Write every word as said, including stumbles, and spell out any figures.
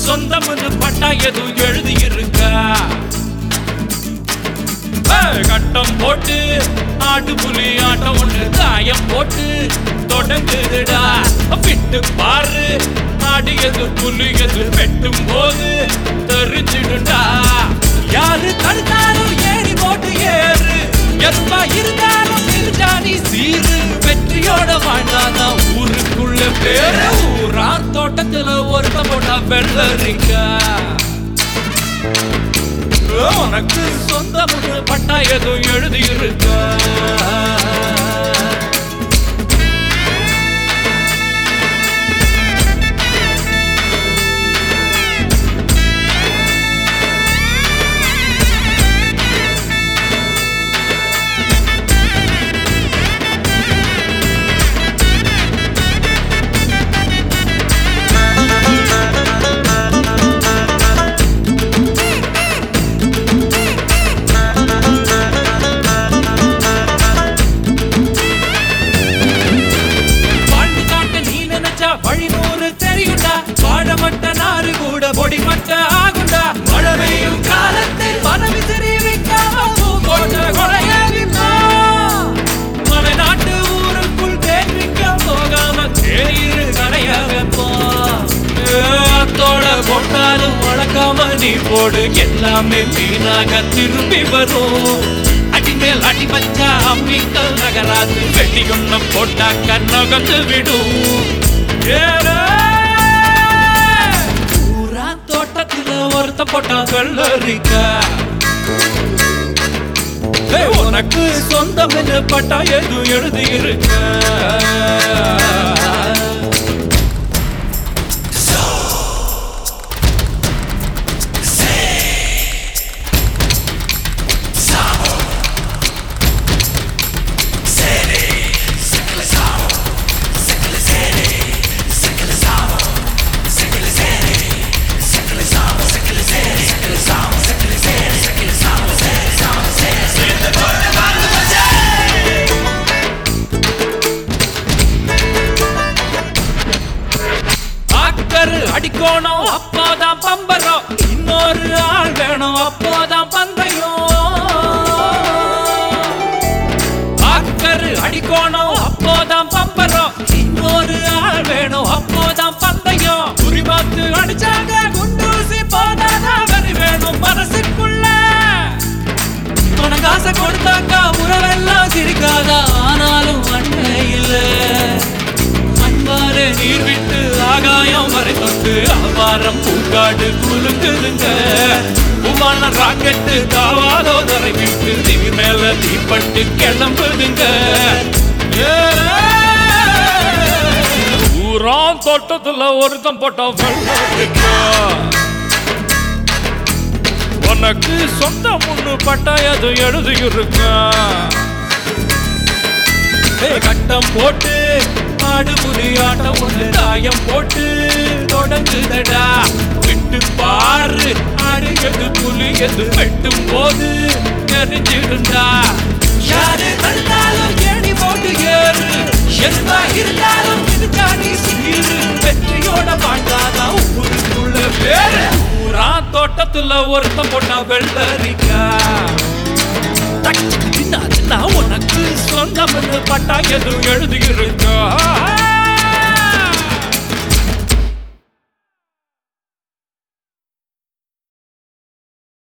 சொந்தம்னு பட்டா எதுவும் எழுதி இருக்கா? கட்டம் போட்டு ஆட்டு புலி ஆட்டம் ஒண்ணு காயம் போட்டு தொடங்குதுடா. விட்டு பாரு ஆடியது புலியது வெட்டும் போது தெரிஞ்சிடுடா. யாரு தடுத்தாலும் ஏறி போட்டு ஏறு, எதுவா இருந்தாலும் இருஜானி சீரு. வெற்றியோட வாழ்ந்தாதான் ஊருக்குள்ள பேரு. ஊரா தோட்டத்துல ஒருத்த போட்டா வெள்ளரிக்கா. உனக்கு சொந்தம் பட்டா எதுவும் எழுதி இருக்கா? வழிநூறு தெரியுண்டா, வாழமட்ட நாறு கூட பொடிமட்ட ஆகுண்டா. மழவையும் காலத்தில் மனவிசிறி விக்காம பூங்கோட்ட கொலையாகிமா. மலைநாட்டு ஊருக்குள் தேர்விக்க போகாம தேயிரு கடையாகப்போ. அத்தோட போட்டாலும் வளர்க்காம நீ போடு, எல்லாமே வீணாக திரும்பி வரும். அடிமேல் அடி வச்சா அம்மிக்கல் நகராது, வெட்டி ஒண்ணு போட்டா கண்ணகத்து விடும். ஊரா தோட்டத்துல ஒருத்த போட்டா வெள்ளரிக்கா. உனக்கு சொந்தம் பட்டா எது எழுதி இருக்க? அடிக்கணும் அப்போதான் பம்பரம், இன்னொரு ஆள் வேணும் அப்போதான் பந்தயம். ஆக்கரு அடிக்கணும் அப்போதான் பம்பரம், இன்னொரு ஆள் வேணும் அப்போதான் பந்தயம். குறி பார்த்து அடிச்சாங்க குண்டூசி போதாதான் வரி வேணும் மனசுக்குள்ள. உனக்கு ஆசை கொடுத்தாக்கா உறவெல்லாம் சிரிக்காதா, ஆனாலும் அண்ணே இல்ல. அன்பாரு நீர் விட்டு ஆகாயம் வரை தொட்டு அபாரம் பூக்காடு குலுங்குதுங்க. உமான ராக்கெட்டு தாவாதோ தரை விட்டு திவி மேல தீப்பட்டு கிளம்புதுங்க. ஊரான் தோட்டத்துல ஒருத்தம் போட்டா வெள்ளரிக்கா. உனக்கு சொந்த முன்னு பட்டா எது எழுதி இருக்கா? கட்டம் போட்டு ஆடு புலி ஆட்டம் ஒண்ணு தாயம் போட்டு தொடங்குதடா. விட்டு பாரு ஆடியது புலி எது வெட்டும் போது தெரிஞ்சிருந்தா. யாரு தடுத்தாலும் ஏணி போட்டு ஏறு, எதுவா இருந்தாலும் இதுக்கானி சீரு. வெற்றியோட வாழ்ந்தாதான் ஊருக்குள்ள பேரு. ஊரா தோட்டத்துல ஒருத்தம் போட்டா வெள்ளரிக்கா. உனக்கு சொந்தம் பட்டா எதுவும் எழுதி இருக்கா?